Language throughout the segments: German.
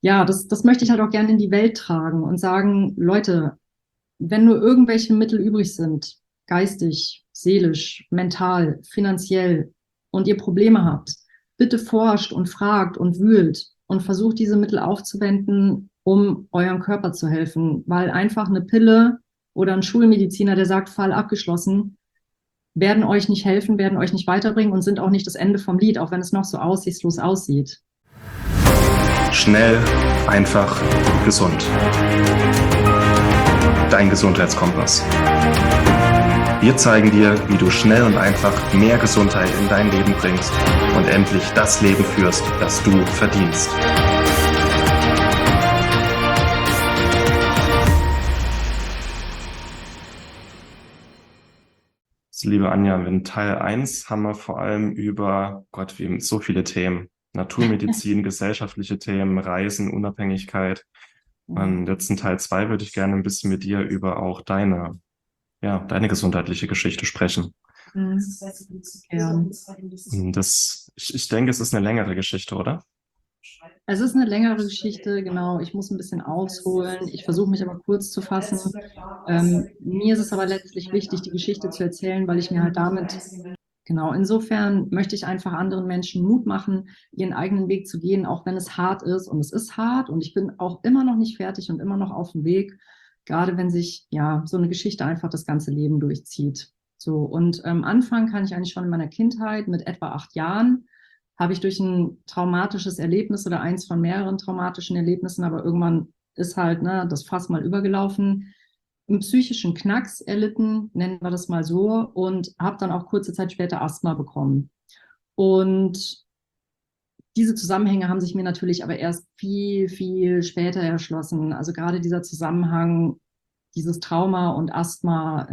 ja, das möchte ich halt auch gerne in die Welt tragen und sagen, Leute, wenn nur irgendwelche Mittel übrig sind, geistig, seelisch, mental, finanziell, und ihr Probleme habt, bitte forscht und fragt und wühlt und versucht diese Mittel aufzuwenden, um eurem Körper zu helfen, weil einfach eine Pille oder ein Schulmediziner, der sagt, Fall abgeschlossen, werden euch nicht helfen, werden euch nicht weiterbringen und sind auch nicht das Ende vom Lied, auch wenn es noch so aussichtslos aussieht. Schnell, einfach, gesund. Dein Gesundheitskompass. Wir zeigen dir, wie du schnell und einfach mehr Gesundheit in dein Leben bringst und endlich das Leben führst, das du verdienst. Liebe Anja, in Teil 1 haben wir vor allem über, Gott, wir haben so viele Themen. Naturmedizin, gesellschaftliche Themen, Reisen, Unabhängigkeit. Und jetzt in Teil 2 würde ich gerne ein bisschen mit dir über auch deine gesundheitliche Geschichte sprechen. Ja. Ich denke, es ist eine längere Geschichte, oder? Es ist eine längere Geschichte, genau. Ich muss ein bisschen ausholen. Ich versuche mich aber kurz zu fassen. Mir ist es aber letztlich wichtig, die Geschichte zu erzählen, weil ich mir halt damit, genau, insofern möchte ich einfach anderen Menschen Mut machen, ihren eigenen Weg zu gehen, auch wenn es hart ist. Und es ist hart und ich bin auch immer noch nicht fertig und immer noch auf dem Weg, gerade wenn sich ja so eine Geschichte einfach das ganze Leben durchzieht. So, und anfangen kann ich eigentlich schon in meiner Kindheit mit etwa 8 Jahren habe ich durch ein traumatisches Erlebnis oder eins von mehreren traumatischen Erlebnissen, aber irgendwann ist halt das Fass mal übergelaufen, einen psychischen Knacks erlitten, nennen wir das mal so, und habe dann auch kurze Zeit später Asthma bekommen. Und diese Zusammenhänge haben sich mir natürlich aber erst viel, viel später erschlossen. Also gerade dieser Zusammenhang, dieses Trauma und Asthma,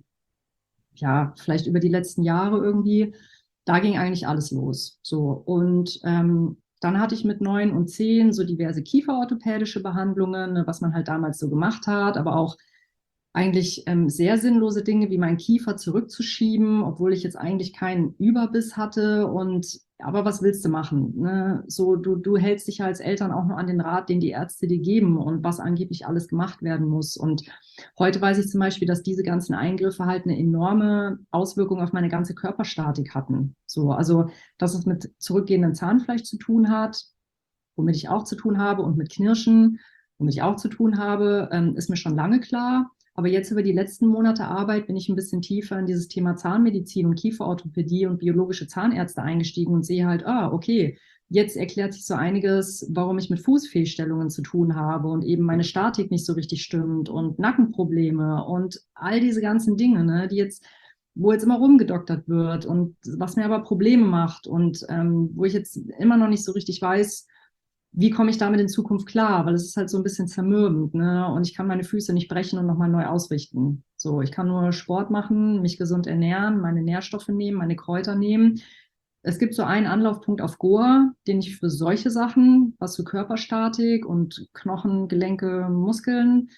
ja, vielleicht über die letzten Jahre irgendwie, da ging eigentlich alles los. So, und dann hatte ich mit 9 und 10 so diverse kieferorthopädische Behandlungen, ne, was man halt damals so gemacht hat, aber auch eigentlich sehr sinnlose Dinge wie meinen Kiefer zurückzuschieben, obwohl ich jetzt eigentlich keinen Überbiss hatte. Und aber was willst du machen? Ne? So, du hältst dich ja als Eltern auch nur an den Rat, den die Ärzte dir geben und was angeblich alles gemacht werden muss. Und heute weiß ich zum Beispiel, dass diese ganzen Eingriffe halt eine enorme Auswirkung auf meine ganze Körperstatik hatten. So, also, dass es mit zurückgehendem Zahnfleisch zu tun hat, womit ich auch zu tun habe, und mit Knirschen, womit ich auch zu tun habe, ist mir schon lange klar. Aber jetzt über die letzten Monate Arbeit bin ich ein bisschen tiefer in dieses Thema Zahnmedizin und Kieferorthopädie und biologische Zahnärzte eingestiegen und sehe halt, okay, jetzt erklärt sich so einiges, warum ich mit Fußfehlstellungen zu tun habe und eben meine Statik nicht so richtig stimmt und Nackenprobleme und all diese ganzen Dinge, ne, wo jetzt immer rumgedoktert wird und was mir aber Probleme macht und wo ich jetzt immer noch nicht so richtig weiß, wie komme ich damit in Zukunft klar? Weil es ist halt so ein bisschen zermürbend, ne? Und ich kann meine Füße nicht brechen und nochmal neu ausrichten. So, ich kann nur Sport machen, mich gesund ernähren, meine Nährstoffe nehmen, meine Kräuter nehmen. Es gibt so einen Anlaufpunkt auf Goa, den ich für solche Sachen, was für Körperstatik und Knochen, Gelenke, Muskeln,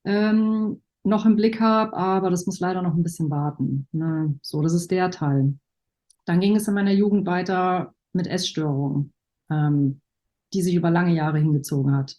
noch im Blick habe, aber das muss leider noch ein bisschen warten. Ne? So, das ist der Teil. Dann ging es in meiner Jugend weiter mit Essstörungen, die sich über lange Jahre hingezogen hat.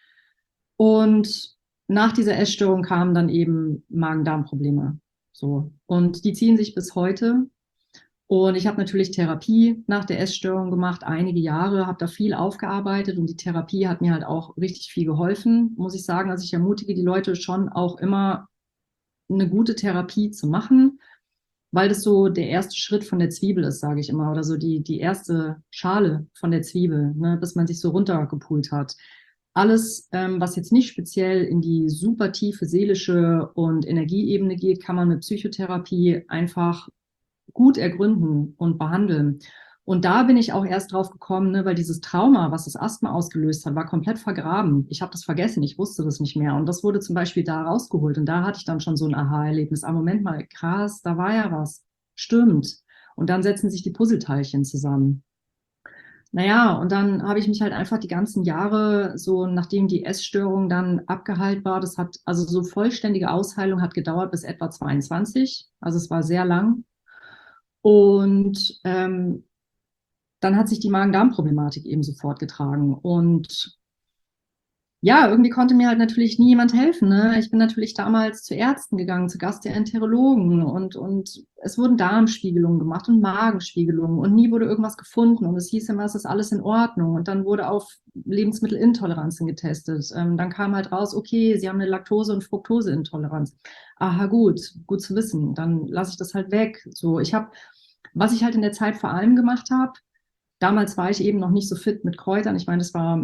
Und nach dieser Essstörung kamen dann eben Magen-Darm-Probleme. So. Und die ziehen sich bis heute. Und ich habe natürlich Therapie nach der Essstörung gemacht, einige Jahre, habe da viel aufgearbeitet und die Therapie hat mir halt auch richtig viel geholfen, muss ich sagen. Also ich ermutige die Leute schon auch immer, eine gute Therapie zu machen, weil das so der erste Schritt von der Zwiebel ist, sage ich immer, oder so die erste Schale von der Zwiebel, ne, bis man sich so runtergepult hat. Alles, was jetzt nicht speziell in die super tiefe seelische und Energieebene geht, kann man mit Psychotherapie einfach gut ergründen und behandeln. Und da bin ich auch erst drauf gekommen, ne, weil dieses Trauma, was das Asthma ausgelöst hat, war komplett vergraben. Ich habe das vergessen, ich wusste das nicht mehr. Und das wurde zum Beispiel da rausgeholt. Und da hatte ich dann schon so ein Aha-Erlebnis. Ah, Moment mal, krass, da war ja was. Stimmt. Und dann setzen sich die Puzzleteilchen zusammen. Naja, und dann habe ich mich halt einfach die ganzen Jahre, so nachdem die Essstörung dann abgeheilt war, das hat, also so vollständige Ausheilung hat gedauert bis etwa 22. Also es war sehr lang. Und dann hat sich die Magen-Darm-Problematik eben so fortgetragen. Und ja, irgendwie konnte mir halt natürlich nie jemand helfen. Ne? Ich bin natürlich damals zu Ärzten gegangen, zu Gastroenterologen und es wurden Darmspiegelungen gemacht und Magenspiegelungen und nie wurde irgendwas gefunden und es hieß immer, es ist alles in Ordnung und dann wurde auf Lebensmittelintoleranzen getestet. Dann kam halt raus, okay, Sie haben eine Laktose- und Fructoseintoleranz. Aha, gut, gut zu wissen. Dann lasse ich das halt weg. So, was ich halt in der Zeit vor allem gemacht habe, damals war ich eben noch nicht so fit mit Kräutern. Ich meine, das war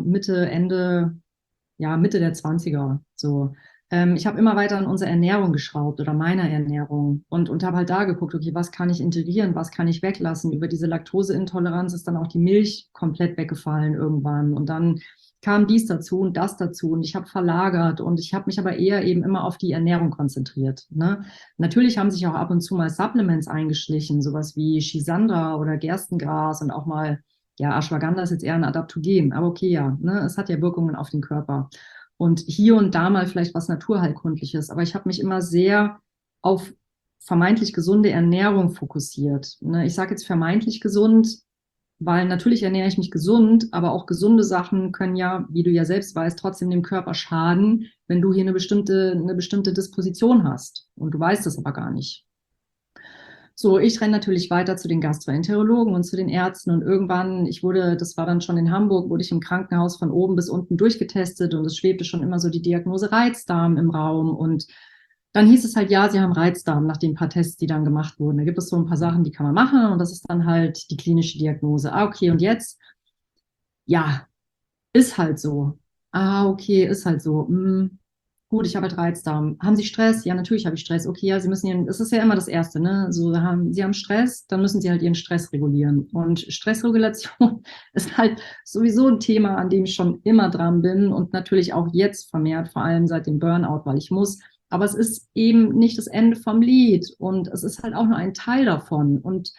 Mitte der Zwanziger so. Ich habe immer weiter an unsere Ernährung geschraubt oder meiner Ernährung und habe halt da geguckt, okay, was kann ich integrieren, was kann ich weglassen. Über diese Laktoseintoleranz ist dann auch die Milch komplett weggefallen irgendwann und dann kam dies dazu und das dazu und ich habe verlagert und ich habe mich aber eher eben immer auf die Ernährung konzentriert. Ne? Natürlich haben sich auch ab und zu mal Supplements eingeschlichen, sowas wie Schisandra oder Gerstengras und auch mal ja, Ashwagandha ist jetzt eher ein Adaptogen, aber okay, ja, ne, es hat ja Wirkungen auf den Körper. Und hier und da mal vielleicht was Naturheilkundliches, aber ich habe mich immer sehr auf vermeintlich gesunde Ernährung fokussiert. Ne? Ich sage jetzt vermeintlich gesund, weil natürlich ernähre ich mich gesund, aber auch gesunde Sachen können ja, wie du ja selbst weißt, trotzdem dem Körper schaden, wenn du hier eine bestimmte Disposition hast. Und du weißt es aber gar nicht. So, ich renne natürlich weiter zu den Gastroenterologen und zu den Ärzten und irgendwann, das war dann schon in Hamburg, wurde ich im Krankenhaus von oben bis unten durchgetestet und es schwebte schon immer so die Diagnose Reizdarm im Raum und dann hieß es halt, ja, Sie haben Reizdarm nach den paar Tests, die dann gemacht wurden. Da gibt es so ein paar Sachen, die kann man machen und das ist dann halt die klinische Diagnose. Ah, okay, und jetzt? Ja, ist halt so. Ah, okay, ist halt so. Gut, ich habe halt Reizdarm. Haben Sie Stress? Ja, natürlich habe ich Stress. Okay, ja, es ist ja immer das Erste, ne? Sie haben Stress, dann müssen Sie halt Ihren Stress regulieren. Und Stressregulation ist halt sowieso ein Thema, an dem ich schon immer dran bin und natürlich auch jetzt vermehrt, vor allem seit dem Burnout, weil ich muss. Aber es ist eben nicht das Ende vom Lied und es ist halt auch nur ein Teil davon. Und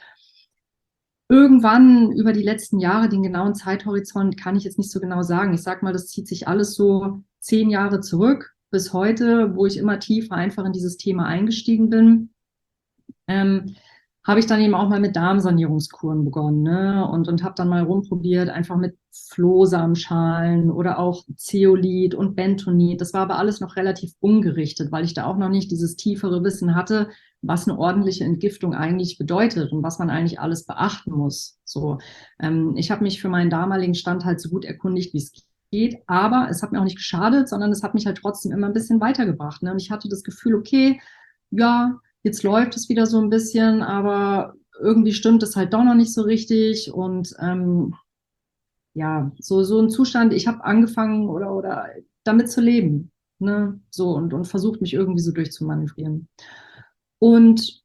irgendwann über die letzten Jahre, den genauen Zeithorizont kann ich jetzt nicht so genau sagen. Ich sag mal, das zieht sich alles so 10 Jahre zurück bis heute, wo ich immer tiefer einfach in dieses Thema eingestiegen bin. Ähm, Habe ich dann eben auch mal mit Darmsanierungskuren begonnen, ne? Und habe dann mal rumprobiert, einfach mit Flohsamenschalen oder auch Zeolit und Bentonit. Das war aber alles noch relativ ungerichtet, weil ich da auch noch nicht dieses tiefere Wissen hatte, was eine ordentliche Entgiftung eigentlich bedeutet und was man eigentlich alles beachten muss. So, ich habe mich für meinen damaligen Stand halt so gut erkundigt, wie es geht, aber es hat mir auch nicht geschadet, sondern es hat mich halt trotzdem immer ein bisschen weitergebracht. Ne? Und ich hatte das Gefühl, okay, ja, jetzt läuft es wieder so ein bisschen, aber irgendwie stimmt es halt doch noch nicht so richtig. Und ja, so ein Zustand, ich habe angefangen oder damit zu leben. Ne? So und versucht mich irgendwie so durchzumanövrieren. Und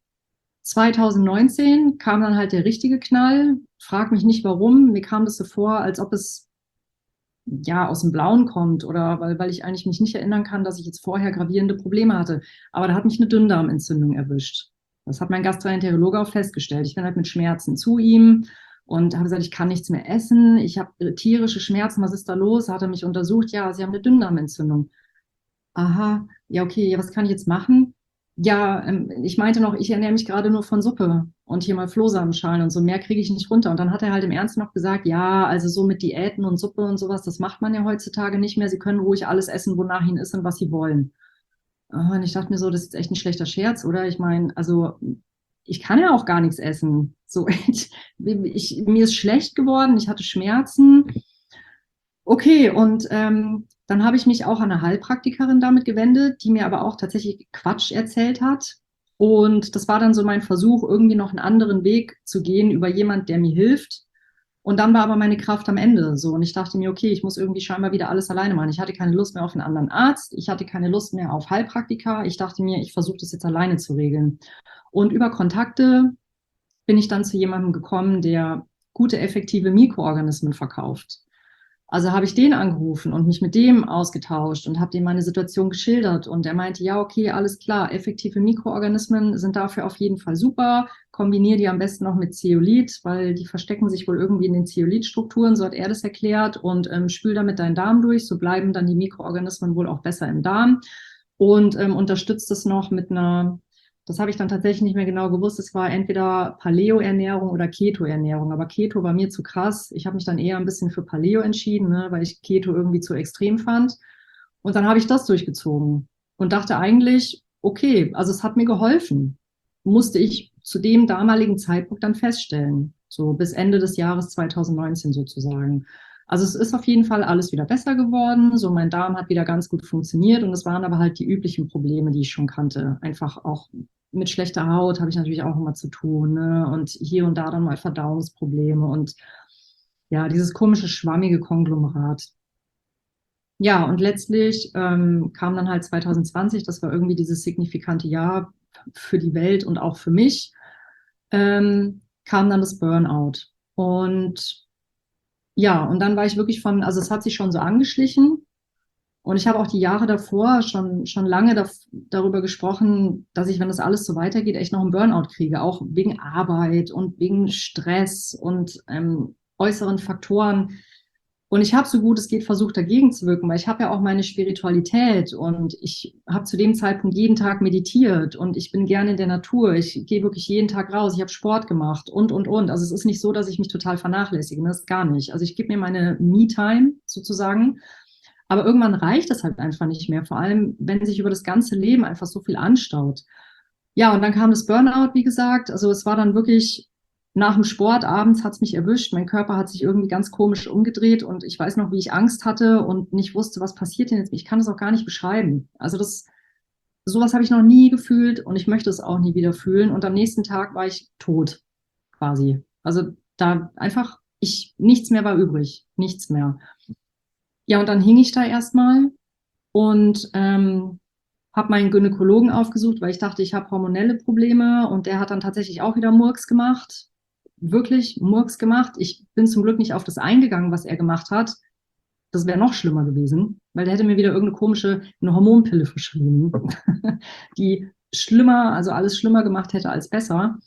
2019 kam dann halt der richtige Knall. Frag mich nicht warum. Mir kam das so vor, als ob es ja aus dem Blauen kommt oder weil ich eigentlich mich nicht erinnern kann, dass ich jetzt vorher gravierende Probleme hatte. Aber da hat mich eine Dünndarmentzündung erwischt. Das hat mein Gastroenterologe auch festgestellt. Ich bin halt mit Schmerzen zu ihm und habe gesagt, ich kann nichts mehr essen. Ich habe tierische Schmerzen. Was ist da los? Hat er mich untersucht? Ja, Sie haben eine Dünndarmentzündung. Aha, ja, okay, ja, was kann ich jetzt machen? Ja, ich meinte noch, ich ernähre mich gerade nur von Suppe und hier mal Flohsamenschalen und so, mehr kriege ich nicht runter. Und dann hat er halt im Ernst noch gesagt, ja, also so mit Diäten und Suppe und sowas, das macht man ja heutzutage nicht mehr. Sie können ruhig alles essen, wonach Ihnen ist und was Sie wollen. Und ich dachte mir so, das ist jetzt echt ein schlechter Scherz, oder? Ich meine, also ich kann ja auch gar nichts essen. So, mir ist schlecht geworden, ich hatte Schmerzen. Okay, und dann habe ich mich auch an eine Heilpraktikerin damit gewendet, die mir aber auch tatsächlich Quatsch erzählt hat. Und das war dann so mein Versuch, irgendwie noch einen anderen Weg zu gehen über jemand, der mir hilft. Und dann war aber meine Kraft am Ende so. Und ich dachte mir, okay, ich muss irgendwie scheinbar wieder alles alleine machen. Ich hatte keine Lust mehr auf einen anderen Arzt. Ich hatte keine Lust mehr auf Heilpraktiker. Ich dachte mir, ich versuche das jetzt alleine zu regeln. Und über Kontakte bin ich dann zu jemandem gekommen, der gute, effektive Mikroorganismen verkauft. Also habe ich den angerufen und mich mit dem ausgetauscht und habe dem meine Situation geschildert. Und er meinte, ja, okay, alles klar, effektive Mikroorganismen sind dafür auf jeden Fall super. Kombiniere die am besten noch mit Zeolit, weil die verstecken sich wohl irgendwie in den Zeolitstrukturen, so hat er das erklärt. Und spül damit deinen Darm durch, so bleiben dann die Mikroorganismen wohl auch besser im Darm. Und unterstützt es noch mit das habe ich dann tatsächlich nicht mehr genau gewusst. Es war entweder Paleo-Ernährung oder Keto-Ernährung. Aber Keto war mir zu krass. Ich habe mich dann eher ein bisschen für Paleo entschieden, ne, weil ich Keto irgendwie zu extrem fand. Und dann habe ich das durchgezogen und dachte eigentlich, okay, also es hat mir geholfen, musste ich zu dem damaligen Zeitpunkt dann feststellen, so bis Ende des Jahres 2019 sozusagen. Also es ist auf jeden Fall alles wieder besser geworden, so mein Darm hat wieder ganz gut funktioniert und es waren aber halt die üblichen Probleme, die ich schon kannte. Einfach auch mit schlechter Haut habe ich natürlich auch immer zu tun, ne? Und hier und da dann mal Verdauungsprobleme und ja, dieses komische schwammige Konglomerat. Ja, und letztlich kam dann halt 2020, das war irgendwie dieses signifikante Jahr für die Welt und auch für mich, kam dann das Burnout. Und ja, und dann war ich wirklich also es hat sich schon so angeschlichen. Und ich habe auch die Jahre davor schon lange darüber gesprochen, dass ich, wenn das alles so weitergeht, echt noch einen Burnout kriege, auch wegen Arbeit und wegen Stress und äußeren Faktoren. Und ich habe so gut es geht versucht, dagegen zu wirken, weil ich habe ja auch meine Spiritualität und ich habe zu dem Zeitpunkt jeden Tag meditiert und ich bin gerne in der Natur. Ich gehe wirklich jeden Tag raus. Ich habe Sport gemacht und. Also es ist nicht so, dass ich mich total vernachlässige. Das ist gar nicht. Also ich gebe mir meine Me-Time sozusagen. Aber irgendwann reicht es halt einfach nicht mehr. Vor allem, wenn sich über das ganze Leben einfach so viel anstaut. Ja, und dann kam das Burnout, wie gesagt. Also es war dann wirklich nach dem Sport abends hat es mich erwischt. Mein Körper hat sich irgendwie ganz komisch umgedreht und ich weiß noch, wie ich Angst hatte und nicht wusste, was passiert denn jetzt. Ich kann das auch gar nicht beschreiben. Also sowas habe ich noch nie gefühlt und ich möchte es auch nie wieder fühlen. Und am nächsten Tag war ich tot, quasi. Also da einfach, nichts mehr war übrig. Nichts mehr. Ja, und dann hing ich da erstmal und habe meinen Gynäkologen aufgesucht, weil ich dachte, ich habe hormonelle Probleme und der hat dann tatsächlich auch wieder Murks gemacht. Wirklich Murks gemacht. Ich bin zum Glück nicht auf das eingegangen, was er gemacht hat. Das wäre noch schlimmer gewesen, weil der hätte mir wieder eine Hormonpille verschrieben, die schlimmer, also alles schlimmer gemacht hätte als besser.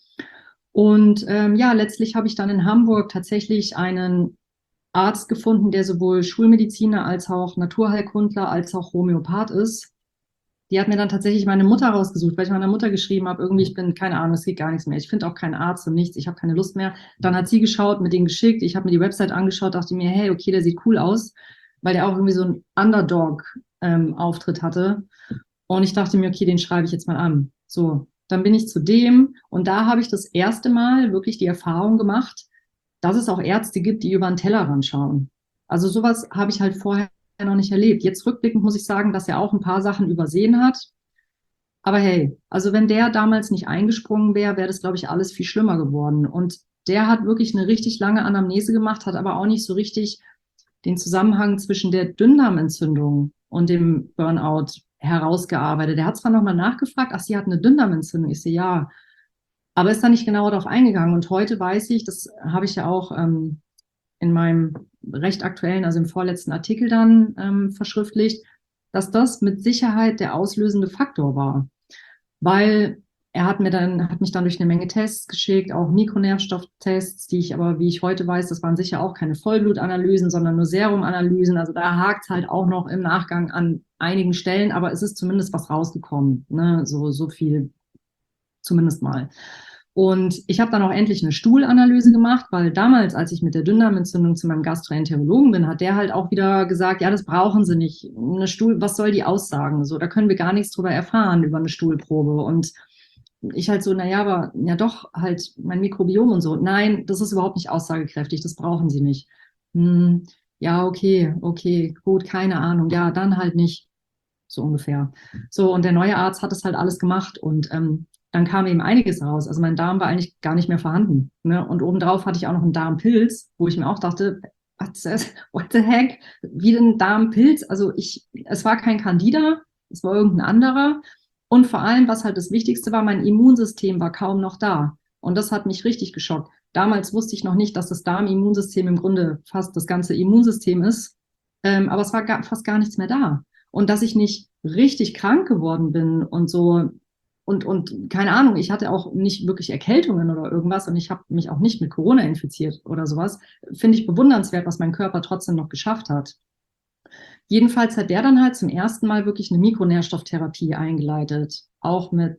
Und ja, letztlich habe ich dann in Hamburg tatsächlich einen Arzt gefunden, der sowohl Schulmediziner als auch Naturheilkundler als auch Homöopath ist. Die hat mir dann tatsächlich meine Mutter rausgesucht, weil ich meiner Mutter geschrieben habe, irgendwie, ich bin, keine Ahnung, es geht gar nichts mehr. Ich finde auch keinen Arzt und nichts, ich habe keine Lust mehr. Dann hat sie geschaut, mit denen geschickt, ich habe mir die Website angeschaut, dachte mir, hey, okay, der sieht cool aus, weil der auch irgendwie so einen Underdog-Auftritt hatte. Und ich dachte mir, okay, den schreibe ich jetzt mal an. So, dann bin ich zu dem und da habe ich das erste Mal wirklich die Erfahrung gemacht, dass es auch Ärzte gibt, die über den Tellerrand schauen. Also sowas habe ich halt vorher noch nicht erlebt. Jetzt rückblickend muss ich sagen, dass er auch ein paar Sachen übersehen hat. Aber hey, also wenn der damals nicht eingesprungen wäre, wäre das, glaube ich, alles viel schlimmer geworden. Und der hat wirklich eine richtig lange Anamnese gemacht, hat aber auch nicht so richtig den Zusammenhang zwischen der Dünndarmentzündung und dem Burnout herausgearbeitet. Der hat zwar nochmal nachgefragt, ach, Sie hatten eine Dünndarmentzündung. Ich sehe, ja, aber ist da nicht genauer darauf eingegangen. Und heute weiß ich, das habe ich ja auch in meinem recht aktuellen, also im vorletzten Artikel dann verschriftlicht, dass das mit Sicherheit der auslösende Faktor war. Weil hat mich dann durch eine Menge Tests geschickt, auch Mikronährstofftests, die ich aber, wie ich heute weiß, das waren sicher auch keine Vollblutanalysen, sondern nur Serumanalysen. Also da hakt es halt auch noch im Nachgang an einigen Stellen, aber es ist zumindest was rausgekommen. Ne? So viel zumindest mal. Und ich habe dann auch endlich eine Stuhlanalyse gemacht, weil damals, als ich mit der Dünndarmentzündung zu meinem Gastroenterologen bin, hat der halt auch wieder gesagt, ja, das brauchen Sie nicht. Was soll die aussagen? So, da können wir gar nichts drüber erfahren über eine Stuhlprobe. Und ich halt so, naja, aber ja doch, halt mein Mikrobiom und so. Nein, das ist überhaupt nicht aussagekräftig, das brauchen Sie nicht. Hm, ja, okay, gut, keine Ahnung. Ja, dann halt nicht. So ungefähr. So, und der neue Arzt hat das halt alles gemacht und dann kam eben einiges raus. Also mein Darm war eigentlich gar nicht mehr vorhanden. Ne? Und obendrauf hatte ich auch noch einen Darmpilz, wo ich mir auch dachte, what the heck? Wie ein Darmpilz? Also es war kein Candida, es war irgendein anderer. Und vor allem, was halt das Wichtigste war, mein Immunsystem war kaum noch da. Und das hat mich richtig geschockt. Damals wusste ich noch nicht, dass das Darmimmunsystem im Grunde fast das ganze Immunsystem ist. Aber es war fast gar nichts mehr da. Und dass ich nicht richtig krank geworden bin und so und keine Ahnung, ich hatte auch nicht wirklich Erkältungen oder irgendwas und ich habe mich auch nicht mit Corona infiziert oder sowas, finde ich bewundernswert, was mein Körper trotzdem noch geschafft hat. Jedenfalls hat der dann halt zum ersten Mal wirklich eine Mikronährstofftherapie eingeleitet, auch mit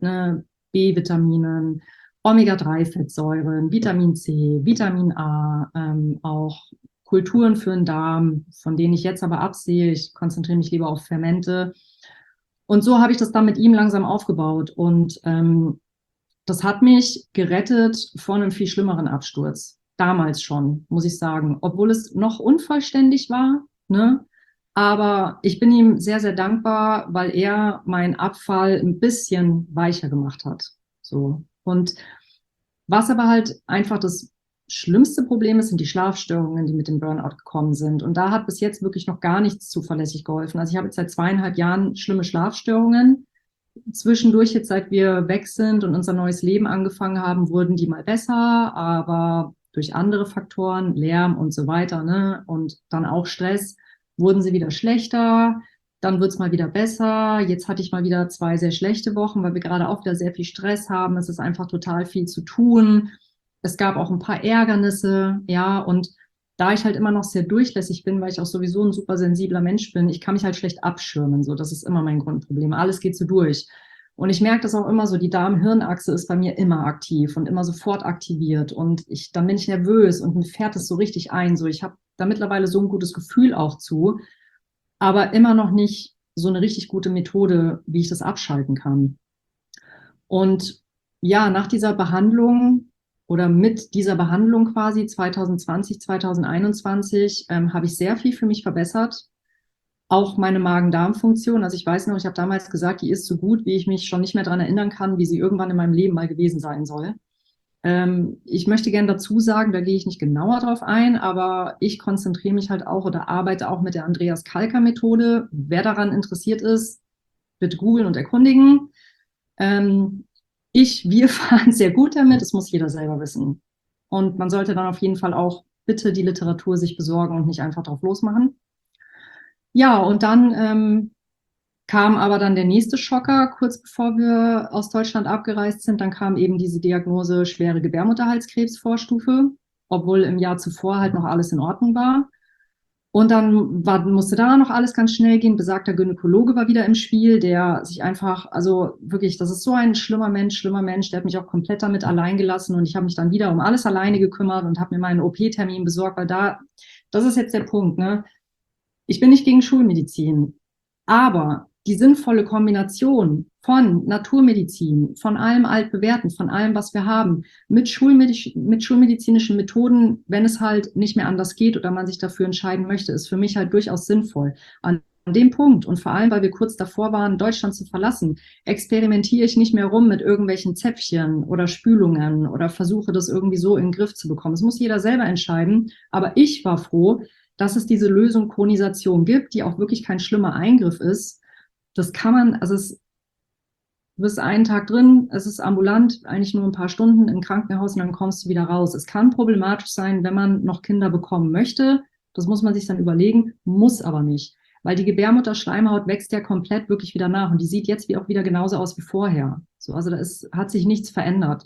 B-Vitaminen, Omega-3-Fettsäuren, Vitamin C, Vitamin A, auch Kulturen für den Darm, von denen ich jetzt aber absehe. Ich konzentriere mich lieber auf Fermente. Und so habe ich das dann mit ihm langsam aufgebaut. Und das hat mich gerettet vor einem viel schlimmeren Absturz. Damals schon, muss ich sagen. Obwohl es noch unvollständig war, ne? Aber ich bin ihm sehr, sehr dankbar, weil er meinen Abfall ein bisschen weicher gemacht hat. So. Und was aber halt einfach das schlimmste Problem ist, sind die Schlafstörungen, die mit dem Burnout gekommen sind. Und da hat bis jetzt wirklich noch gar nichts zuverlässig geholfen. Also ich habe jetzt seit 2,5 Jahren schlimme Schlafstörungen. Zwischendurch, jetzt seit wir weg sind und unser neues Leben angefangen haben, wurden die mal besser, aber durch andere Faktoren, Lärm und so weiter, ne, und dann auch Stress, wurden sie wieder schlechter. Dann wird es mal wieder besser. Jetzt hatte ich mal wieder 2 sehr schlechte Wochen, weil wir gerade auch wieder sehr viel Stress haben. Es ist einfach total viel zu tun. Es gab auch ein paar Ärgernisse, ja, und da ich halt immer noch sehr durchlässig bin, weil ich auch sowieso ein super sensibler Mensch bin, ich kann mich halt schlecht abschirmen. So, das ist immer mein Grundproblem. Alles geht so durch. Und ich merke das auch immer so, die Darm-Hirn-Achse ist bei mir immer aktiv und immer sofort aktiviert. Und dann bin ich nervös und mir fährt es so richtig ein. So, ich habe da mittlerweile so ein gutes Gefühl auch zu, aber immer noch nicht so eine richtig gute Methode, wie ich das abschalten kann. Und ja, nach dieser Behandlung oder mit dieser Behandlung quasi 2020, 2021 habe ich sehr viel für mich verbessert. Auch meine Magen-Darm-Funktion. Also ich weiß noch, ich habe damals gesagt, die ist so gut, wie ich mich schon nicht mehr daran erinnern kann, wie sie irgendwann in meinem Leben mal gewesen sein soll. Ich möchte gerne dazu sagen, da gehe ich nicht genauer drauf ein, aber ich konzentriere mich halt auch oder arbeite auch mit der Andreas-Kalker-Methode. Wer daran interessiert ist, bitte googeln und erkundigen. Wir fahren sehr gut damit, das muss jeder selber wissen. Und man sollte dann auf jeden Fall auch bitte die Literatur sich besorgen und nicht einfach drauf losmachen. Ja, und dann kam aber dann der nächste Schocker, kurz bevor wir aus Deutschland abgereist sind. Dann kam eben diese Diagnose schwere Gebärmutterhalskrebsvorstufe, obwohl im Jahr zuvor halt noch alles in Ordnung war. Und dann musste da noch alles ganz schnell gehen. Besagter Gynäkologe war wieder im Spiel, der sich einfach, also wirklich, das ist so ein schlimmer Mensch, der hat mich auch komplett damit allein gelassen und ich habe mich dann wieder um alles alleine gekümmert und habe mir meinen OP-Termin besorgt, weil das ist jetzt der Punkt, ne? Ich bin nicht gegen Schulmedizin, aber die sinnvolle Kombination von Naturmedizin, von allem Altbewährten, von allem, was wir haben, mit schulmedizinischen Methoden, wenn es halt nicht mehr anders geht oder man sich dafür entscheiden möchte, ist für mich halt durchaus sinnvoll. An dem Punkt und vor allem, weil wir kurz davor waren, Deutschland zu verlassen, experimentiere ich nicht mehr rum mit irgendwelchen Zäpfchen oder Spülungen oder versuche das irgendwie so in den Griff zu bekommen. Das muss jeder selber entscheiden, aber ich war froh, dass es diese Lösung Konisation gibt, die auch wirklich kein schlimmer Eingriff ist. Das kann man, also du bist einen Tag drin, es ist ambulant, eigentlich nur ein paar Stunden im Krankenhaus und dann kommst du wieder raus. Es kann problematisch sein, wenn man noch Kinder bekommen möchte. Das muss man sich dann überlegen, muss aber nicht. Weil die Gebärmutterschleimhaut wächst ja komplett wirklich wieder nach und die sieht jetzt auch wieder genauso aus wie vorher. So, also hat sich nichts verändert.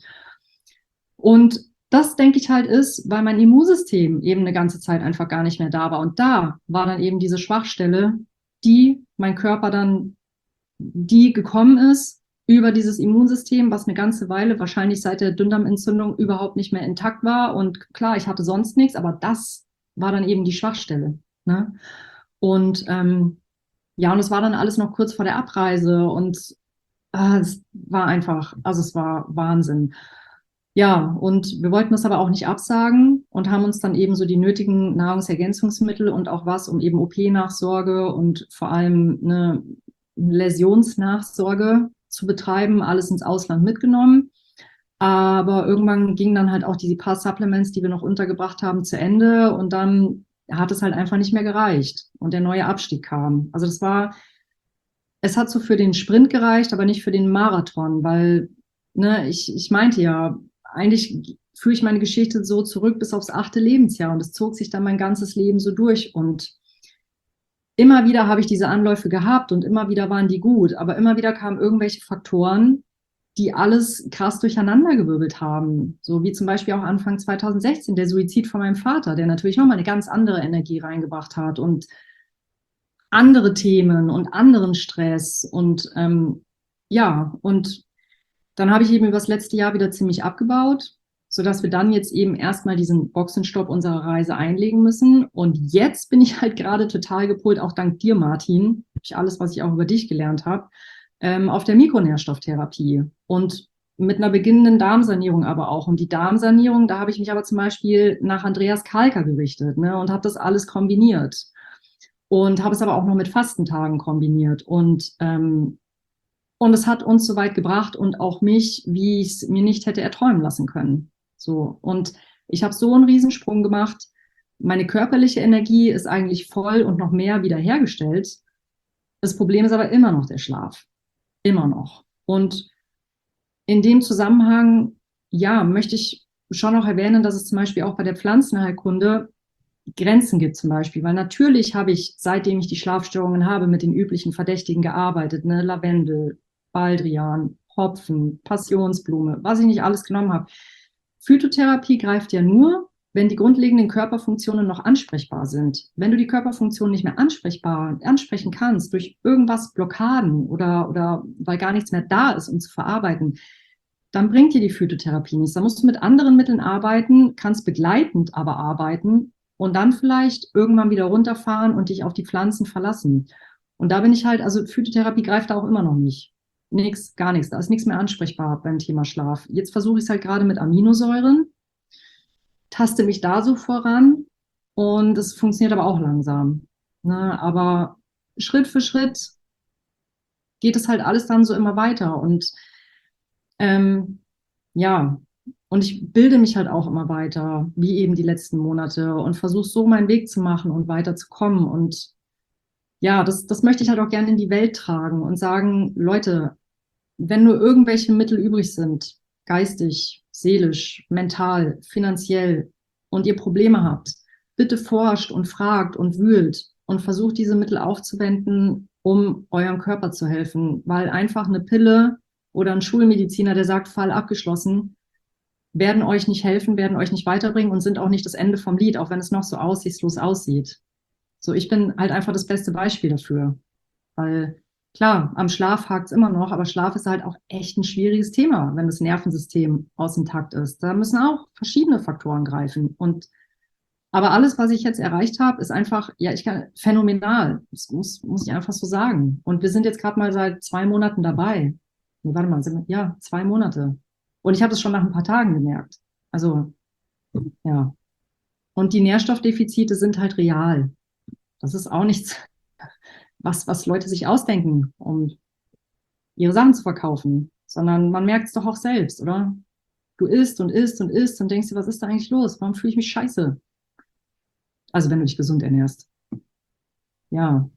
Und das, denke ich halt, ist, weil mein Immunsystem eben eine ganze Zeit einfach gar nicht mehr da war. Und da war dann eben diese Schwachstelle, die mein Körper dann, die gekommen ist über dieses Immunsystem, was eine ganze Weile, wahrscheinlich seit der Dünndarmentzündung, überhaupt nicht mehr intakt war. Und klar, ich hatte sonst nichts, aber das war dann eben die Schwachstelle. Ne? Und ja, und es war dann alles noch kurz vor der Abreise und es war einfach, also es war Wahnsinn. Ja, und wir wollten das aber auch nicht absagen und haben uns dann eben so die nötigen Nahrungsergänzungsmittel und auch was, um eben OP-Nachsorge und vor allem eine Läsionsnachsorge zu betreiben, alles ins Ausland mitgenommen. Aber irgendwann gingen dann halt auch diese paar Supplements, die wir noch untergebracht haben, zu Ende und dann hat es halt einfach nicht mehr gereicht und der neue Abstieg kam. Also es hat so für den Sprint gereicht, aber nicht für den Marathon, weil ne, ich meinte ja, eigentlich führe ich meine Geschichte so zurück bis aufs 8. Lebensjahr und es zog sich dann mein ganzes Leben so durch und immer wieder habe ich diese Anläufe gehabt und immer wieder waren die gut, aber immer wieder kamen irgendwelche Faktoren, die alles krass durcheinandergewirbelt haben. So wie zum Beispiel auch Anfang 2016 der Suizid von meinem Vater, der natürlich nochmal eine ganz andere Energie reingebracht hat und andere Themen und anderen Stress und ja, und dann habe ich eben über das letzte Jahr wieder ziemlich abgebaut, sodass wir dann jetzt eben erstmal diesen Boxenstopp unserer Reise einlegen müssen. Und jetzt bin ich halt gerade total gepolt, auch dank dir, Martin, alles, was ich auch über dich gelernt habe, auf der Mikronährstofftherapie und mit einer beginnenden Darmsanierung aber auch. Und die Darmsanierung, da habe ich mich aber zum Beispiel nach Andreas Kalker gerichtet, ne, und habe das alles kombiniert und habe es aber auch noch mit Fastentagen kombiniert. Und es hat uns so weit gebracht und auch mich, wie ich es mir nicht hätte erträumen lassen können. So. Und ich habe so einen Riesensprung gemacht. Meine körperliche Energie ist eigentlich voll und noch mehr wiederhergestellt. Das Problem ist aber immer noch der Schlaf. Immer noch. Und in dem Zusammenhang, ja, möchte ich schon noch erwähnen, dass es zum Beispiel auch bei der Pflanzenheilkunde Grenzen gibt zum Beispiel, weil natürlich habe ich, seitdem ich die Schlafstörungen habe, mit den üblichen Verdächtigen gearbeitet, ne? Lavendel, Baldrian, Hopfen, Passionsblume, was ich nicht alles genommen habe. Phytotherapie greift ja nur, wenn die grundlegenden Körperfunktionen noch ansprechbar sind. Wenn du die Körperfunktionen nicht mehr ansprechen kannst, durch irgendwas Blockaden oder weil gar nichts mehr da ist, um zu verarbeiten, dann bringt dir die Phytotherapie nichts. Da musst du mit anderen Mitteln arbeiten, kannst begleitend aber arbeiten und dann vielleicht irgendwann wieder runterfahren und dich auf die Pflanzen verlassen. Und da bin ich halt, also Phytotherapie greift da auch immer noch nicht. Nix, gar nichts. Da ist nichts mehr ansprechbar beim Thema Schlaf. Jetzt versuche ich es halt gerade mit Aminosäuren, taste mich da so voran und es funktioniert aber auch langsam. Ne? Aber Schritt für Schritt geht es halt alles dann so immer weiter. Und ähm, ja, und ich bilde mich halt auch immer weiter, wie eben die letzten Monate und versuche so meinen Weg zu machen und weiterzukommen. Und ja, das möchte ich halt auch gerne in die Welt tragen und sagen, Leute, wenn nur irgendwelche Mittel übrig sind, geistig, seelisch, mental, finanziell, und ihr Probleme habt, bitte forscht und fragt und wühlt und versucht diese Mittel aufzuwenden, um eurem Körper zu helfen, weil einfach eine Pille oder ein Schulmediziner, der sagt, Fall abgeschlossen, werden euch nicht helfen, werden euch nicht weiterbringen und sind auch nicht das Ende vom Lied, auch wenn es noch so aussichtslos aussieht. So, ich bin halt einfach das beste Beispiel dafür. Weil klar, am Schlaf hakt es immer noch, aber Schlaf ist halt auch echt ein schwieriges Thema, wenn das Nervensystem aus dem Takt ist. Da müssen auch verschiedene Faktoren greifen. Aber alles, was ich jetzt erreicht habe, ist einfach, ja, ich kann phänomenal. Das muss ich einfach so sagen. Und wir sind jetzt gerade mal seit 2 Monaten dabei. Nee, warte mal, ja, 2 Monate. Und ich habe das schon nach ein paar Tagen gemerkt. Also, ja. Und die Nährstoffdefizite sind halt real. Das ist auch nichts, was Leute sich ausdenken, um ihre Sachen zu verkaufen, sondern man merkt es doch auch selbst, oder? Du isst und isst und isst und denkst dir, was ist da eigentlich los? Warum fühle ich mich scheiße? Also wenn du dich gesund ernährst. Ja.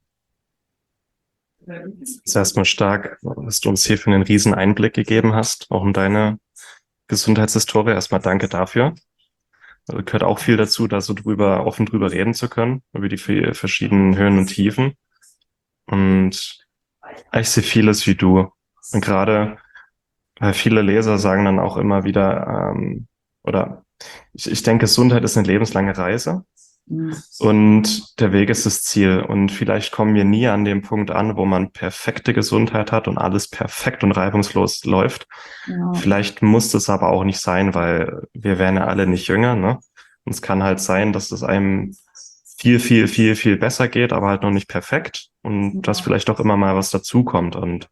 Es ist erstmal stark, dass du uns hier für einen riesen Einblick gegeben hast, auch in deine Gesundheitshistorie. Erstmal danke dafür. Also gehört auch viel dazu, da so offen drüber reden zu können, über die verschiedenen Höhen und Tiefen. Und ich sehe vieles wie du. Und gerade, weil viele Leser sagen dann auch immer wieder, oder ich denke, Gesundheit ist eine lebenslange Reise. Und der Weg ist das Ziel. Und vielleicht kommen wir nie an dem Punkt an, wo man perfekte Gesundheit hat und alles perfekt und reibungslos läuft. Ja. Vielleicht muss das aber auch nicht sein, weil wir werden ja alle nicht jünger, ne? Und es kann halt sein, dass es einem viel, viel, viel, viel besser geht, aber halt noch nicht perfekt. Und dass vielleicht auch immer mal was dazukommt. Und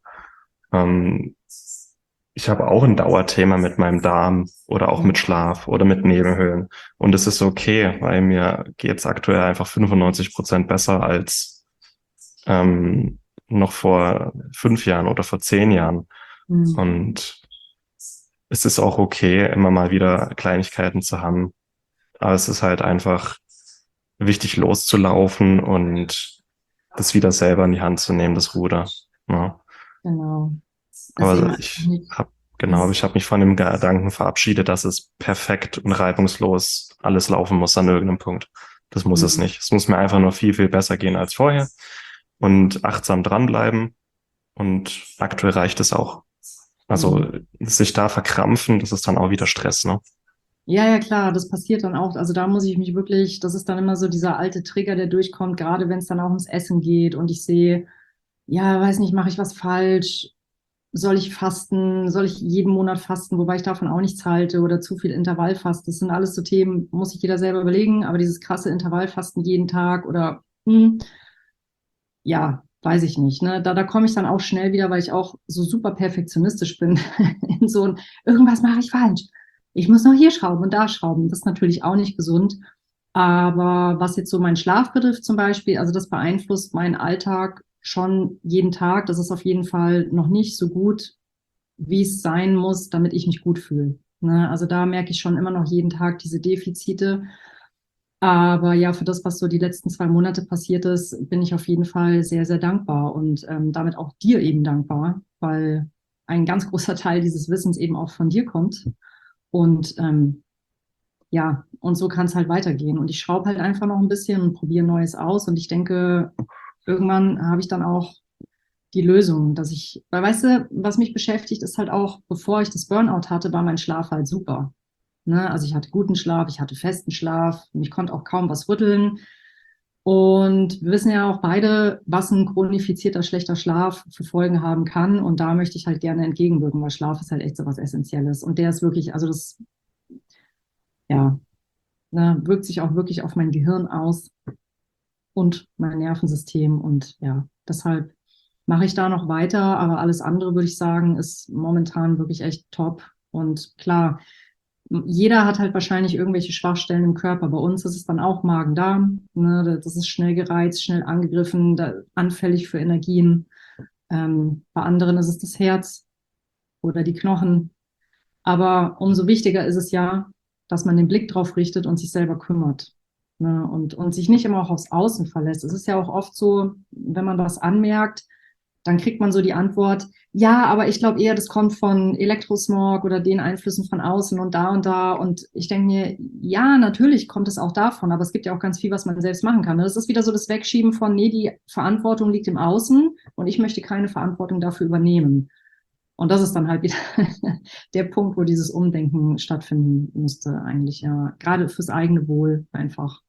ich habe auch ein Dauerthema mit meinem Darm oder auch mit Schlaf oder mit Nebenhöhlen. Und es ist okay, weil mir geht's aktuell einfach 95% besser als noch vor 5 Jahren oder vor 10 Jahren. Und es ist auch okay, immer mal wieder Kleinigkeiten zu haben. Aber es ist halt einfach wichtig, loszulaufen und das wieder selber in die Hand zu nehmen, das Ruder. Ja. Genau. Aber ich habe mich von dem Gedanken verabschiedet, dass es perfekt und reibungslos alles laufen muss an irgendeinem Punkt. Das muss es nicht. Es muss mir einfach nur viel, viel besser gehen als vorher und achtsam dranbleiben. Und aktuell reicht es auch. Also sich da verkrampfen, das ist dann auch wieder Stress, ne? Ja, ja, klar, das passiert dann auch. Also da muss ich mich wirklich, das ist dann immer so dieser alte Trigger, der durchkommt, gerade wenn es dann auch ums Essen geht und ich sehe, ja, weiß nicht, mache ich was falsch? soll ich fasten, soll ich jeden Monat fasten, wobei ich davon auch nichts halte oder zu viel Intervallfasten. Das sind alles so Themen, muss sich jeder selber überlegen, aber dieses krasse Intervallfasten jeden Tag oder ja, weiß ich nicht. Ne? Da komme ich dann auch schnell wieder, weil ich auch so super perfektionistisch bin, in so ein, irgendwas mache ich falsch. Ich muss noch hier schrauben und da schrauben. Das ist natürlich auch nicht gesund. Aber was jetzt so meinen Schlaf betrifft zum Beispiel, also das beeinflusst meinen Alltag schon jeden Tag. Das ist auf jeden Fall noch nicht so gut, wie es sein muss, damit ich mich gut fühle. Ne? Also da merke ich schon immer noch jeden Tag diese Defizite. Aber ja, für das, was so die letzten 2 Monate passiert ist, bin ich auf jeden Fall sehr, sehr dankbar und damit auch dir eben dankbar, weil ein ganz großer Teil dieses Wissens eben auch von dir kommt. Und ja, und so kann es halt weitergehen. Und ich schraube halt einfach noch ein bisschen und probiere Neues aus. Und ich denke, irgendwann habe ich dann auch die Lösung, dass ich, weil weißt du, was mich beschäftigt, ist halt auch, bevor ich das Burnout hatte, war mein Schlaf halt super. Ne? Also ich hatte guten Schlaf, ich hatte festen Schlaf, und ich konnte auch kaum was rütteln. Und wir wissen ja auch beide, was ein chronifizierter schlechter Schlaf für Folgen haben kann. Und da möchte ich halt gerne entgegenwirken, weil Schlaf ist halt echt so was Essentielles. Und der ist wirklich, also das, ja, ne, wirkt sich auch wirklich auf mein Gehirn aus und mein Nervensystem. Und ja, deshalb mache ich da noch weiter. Aber alles andere, würde ich sagen, ist momentan wirklich echt top. Und klar, jeder hat halt wahrscheinlich irgendwelche Schwachstellen im Körper. Bei uns ist es dann auch Magen-Darm. Ne? Das ist schnell gereizt, schnell angegriffen, anfällig für Energien. Bei anderen ist es das Herz oder die Knochen. Aber umso wichtiger ist es ja, dass man den Blick drauf richtet und sich selber kümmert. Ne? Und sich nicht immer auch aufs Außen verlässt. Es ist ja auch oft so, wenn man was anmerkt, dann kriegt man so die Antwort, ja, aber ich glaube eher, das kommt von Elektrosmog oder den Einflüssen von außen und da und da. Und ich denke mir, ja, natürlich kommt es auch davon, aber es gibt ja auch ganz viel, was man selbst machen kann. Das ist wieder so das Wegschieben von, nee, die Verantwortung liegt im Außen und ich möchte keine Verantwortung dafür übernehmen. Und das ist dann halt wieder der Punkt, wo dieses Umdenken stattfinden müsste, eigentlich, ja. Gerade fürs eigene Wohl einfach.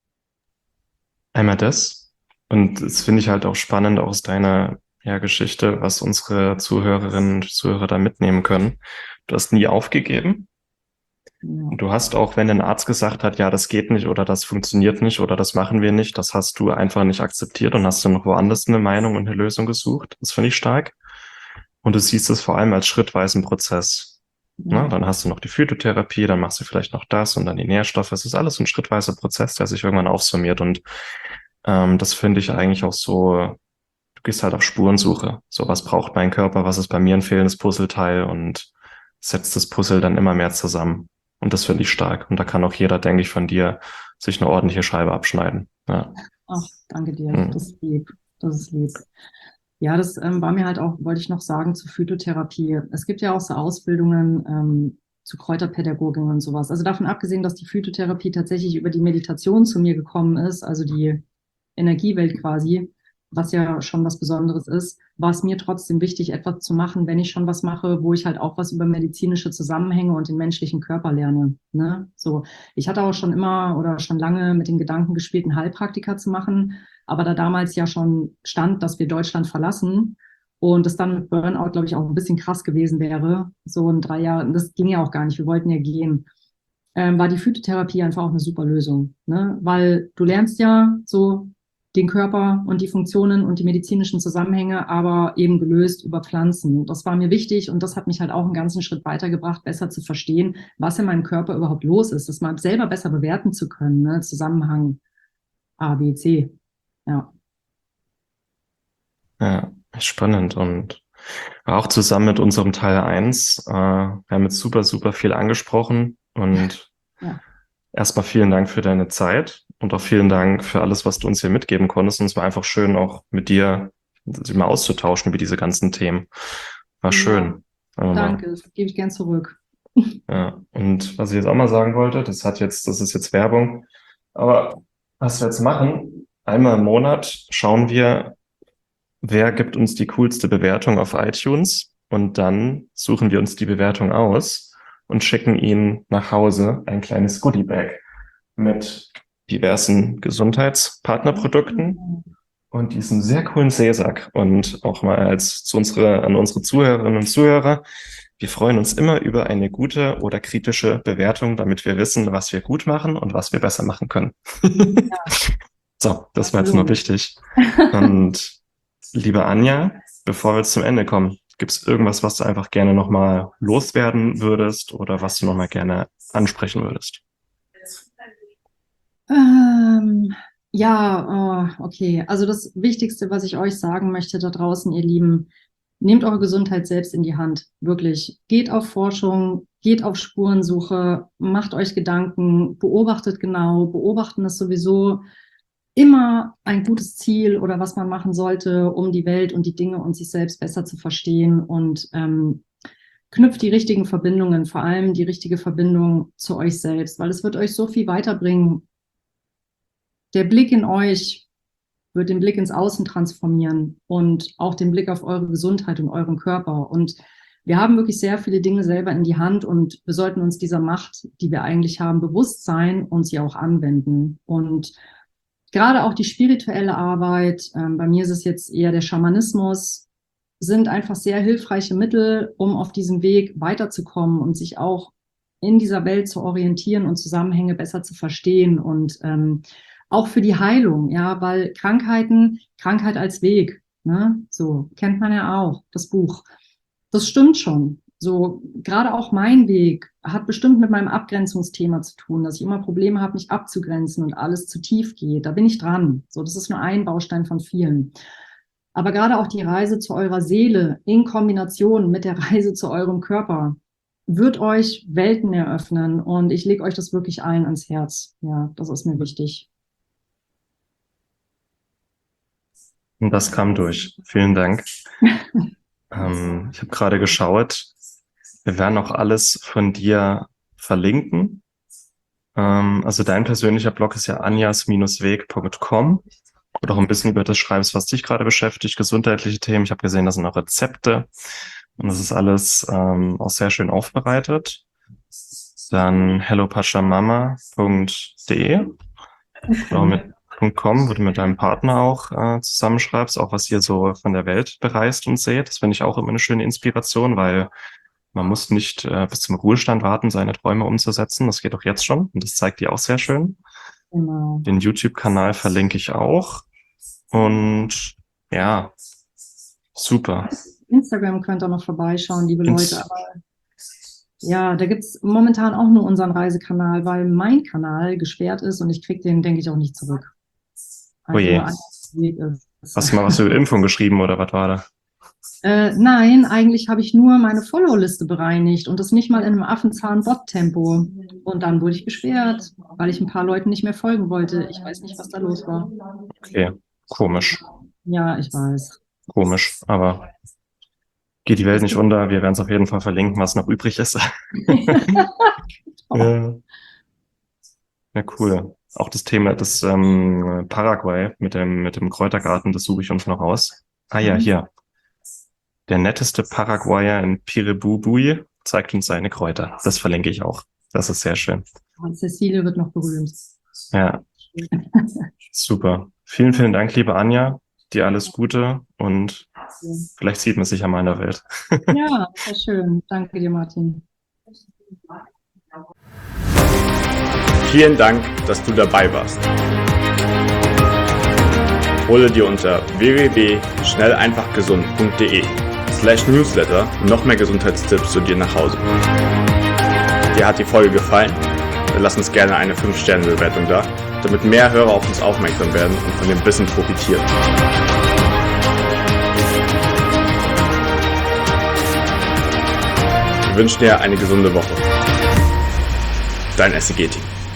Einmal das. Und das finde ich halt auch spannend aus deiner Geschichte, was unsere Zuhörerinnen und Zuhörer da mitnehmen können. Du hast nie aufgegeben. Ja. Und du hast auch, wenn ein Arzt gesagt hat, ja, das geht nicht oder das funktioniert nicht oder das machen wir nicht, das hast du einfach nicht akzeptiert und hast dann noch woanders eine Meinung und eine Lösung gesucht. Das finde ich stark. Und du siehst es vor allem als schrittweisen Prozess. Ne? Ja. Dann hast du noch die Phytotherapie, dann machst du vielleicht noch das und dann die Nährstoffe. Es ist alles so ein schrittweiser Prozess, der sich irgendwann aufsummiert. Und das finde ich eigentlich auch so, du gehst halt auf Spurensuche. So, was braucht mein Körper? Was ist bei mir ein fehlendes Puzzleteil? Und setzt das Puzzle dann immer mehr zusammen. Und das finde ich stark. Und da kann auch jeder, denke ich, von dir sich eine ordentliche Scheibe abschneiden. Ja. Ach, danke dir. Hm. Das ist lieb. Das ist lieb. Ja, das war mir halt auch, wollte ich noch sagen, zur Phytotherapie. Es gibt ja auch so Ausbildungen zu Kräuterpädagogin und sowas. Also davon abgesehen, dass die Phytotherapie tatsächlich über die Meditation zu mir gekommen ist, also die Energiewelt quasi, was ja schon was Besonderes ist, war es mir trotzdem wichtig, etwas zu machen, wenn ich schon was mache, wo ich halt auch was über medizinische Zusammenhänge und den menschlichen Körper lerne. Ne? So, ich hatte auch schon immer oder schon lange mit den Gedanken gespielt, einen Heilpraktiker zu machen, aber da damals ja schon stand, dass wir Deutschland verlassen und es dann mit Burnout, glaube ich, auch ein bisschen krass gewesen wäre, so in 3 Jahren, das ging ja auch gar nicht, wir wollten ja gehen, war die Phytotherapie einfach auch eine super Lösung, ne? Weil du lernst ja so den Körper und die Funktionen und die medizinischen Zusammenhänge, aber eben gelöst über Pflanzen. Das war mir wichtig und das hat mich halt auch einen ganzen Schritt weitergebracht, besser zu verstehen, was in meinem Körper überhaupt los ist, das mal selber besser bewerten zu können, ne? Zusammenhang A, B, C. Ja. Ja, spannend. Und auch zusammen mit unserem Teil 1, wir haben jetzt super, super viel angesprochen. Und Ja. erstmal vielen Dank für deine Zeit und auch vielen Dank für alles, was du uns hier mitgeben konntest. Und es war einfach schön, auch mit dir sich mal auszutauschen über diese ganzen Themen. War Ja, schön. Sagen wir mal. danke, das gebe ich gern zurück. Ja. Und was ich jetzt auch mal sagen wollte, das ist jetzt Werbung. Aber was wir jetzt machen, einmal im Monat schauen wir, wer gibt uns die coolste Bewertung auf iTunes und dann suchen wir uns die Bewertung aus und schicken ihnen nach Hause ein kleines Goodie-Bag mit diversen Gesundheitspartnerprodukten und diesen sehr coolen Seesack. Und auch mal an unsere Zuhörerinnen und Zuhörer. Wir freuen uns immer über eine gute oder kritische Bewertung, damit wir wissen, was wir gut machen und was wir besser machen können. So, das war jetzt nur wichtig. Und liebe Anja, bevor wir jetzt zum Ende kommen, gibt es irgendwas, was du einfach gerne nochmal loswerden würdest oder was du nochmal gerne ansprechen würdest? Ja, okay. Also das Wichtigste, was ich euch sagen möchte da draußen, ihr Lieben, nehmt eure Gesundheit selbst in die Hand. Wirklich. Geht auf Forschung, geht auf Spurensuche, macht euch Gedanken, beobachtet genau. Beobachten ist sowieso immer ein gutes Ziel oder was man machen sollte, um die Welt und die Dinge und sich selbst besser zu verstehen, und knüpft die richtigen Verbindungen, vor allem die richtige Verbindung zu euch selbst, weil es wird euch so viel weiterbringen. Der Blick in euch wird den Blick ins Außen transformieren und auch den Blick auf eure Gesundheit und euren Körper. Und wir haben wirklich sehr viele Dinge selber in die Hand und wir sollten uns dieser Macht, die wir eigentlich haben, bewusst sein und sie auch anwenden. Und gerade auch die spirituelle Arbeit, bei mir ist es jetzt eher der Schamanismus, sind einfach sehr hilfreiche Mittel, um auf diesem Weg weiterzukommen und sich auch in dieser Welt zu orientieren und Zusammenhänge besser zu verstehen, und auch für die Heilung, ja, weil Krankheit als Weg, ne, so kennt man ja auch, das Buch. Das stimmt schon. So, gerade auch mein Weg hat bestimmt mit meinem Abgrenzungsthema zu tun, dass ich immer Probleme habe, mich abzugrenzen und alles zu tief geht. Da bin ich dran. So, das ist nur ein Baustein von vielen. Aber gerade auch die Reise zu eurer Seele in Kombination mit der Reise zu eurem Körper wird euch Welten eröffnen, und ich lege euch das wirklich allen ans Herz. Ja, das ist mir wichtig. Und das kam durch. Vielen Dank. Ich habe gerade geschaut. Wir werden auch alles von dir verlinken. Also dein persönlicher Blog ist ja anjas-weg.com, wo du auch ein bisschen über das schreibst, was dich gerade beschäftigt, gesundheitliche Themen. Ich habe gesehen, das sind auch Rezepte und das ist alles auch sehr schön aufbereitet. Dann hellopashamama.de oder mit .com, wo du mit deinem Partner auch zusammenschreibst, auch was ihr so von der Welt bereist und seht. Das finde ich auch immer eine schöne Inspiration, weil man muss nicht bis zum Ruhestand warten, seine Träume umzusetzen. Das geht auch jetzt schon und das zeigt ihr auch sehr schön. Genau. Den YouTube-Kanal verlinke ich auch. Und ja, super. Instagram könnt ihr noch vorbeischauen, liebe Leute. Aber ja, da gibt es momentan auch nur unseren Reisekanal, weil mein Kanal gesperrt ist und ich kriege den, denke ich, auch nicht zurück. Oh je. Hast du mal was über Impfung geschrieben oder was war da? Nein, eigentlich habe ich nur meine Follow-Liste bereinigt und das nicht mal in einem Affenzahn-Bot-Tempo. Und dann wurde ich gesperrt, weil ich ein paar Leuten nicht mehr folgen wollte. Ich weiß nicht, was da los war. Okay, komisch. Ja, ich weiß. Komisch, aber geht die Welt nicht unter. Wir werden es auf jeden Fall verlinken, was noch übrig ist. Ja. Ja, cool. Auch das Thema des Paraguay mit dem Kräutergarten, das suche ich uns noch aus. Ah ja, hier. Der netteste Paraguayer in Piribubui zeigt uns seine Kräuter. Das verlinke ich auch. Das ist sehr schön. Und Cecile wird noch berühmt. Ja, super. Vielen, vielen Dank, liebe Anja. Dir alles Gute und vielleicht sieht man sich ja mal in der Welt. Ja, sehr schön. Danke dir, Martin. Vielen Dank, dass du dabei warst. Hole dir unter www.schnelleinfachgesund.de/Newsletter noch mehr Gesundheitstipps zu dir nach Hause. Dir hat die Folge gefallen? Dann lass uns gerne eine 5-Sterne-Bewertung da, damit mehr Hörer auf uns aufmerksam werden und von dem Wissen profitieren. Wir wünschen dir eine gesunde Woche. Dein SEG-Team.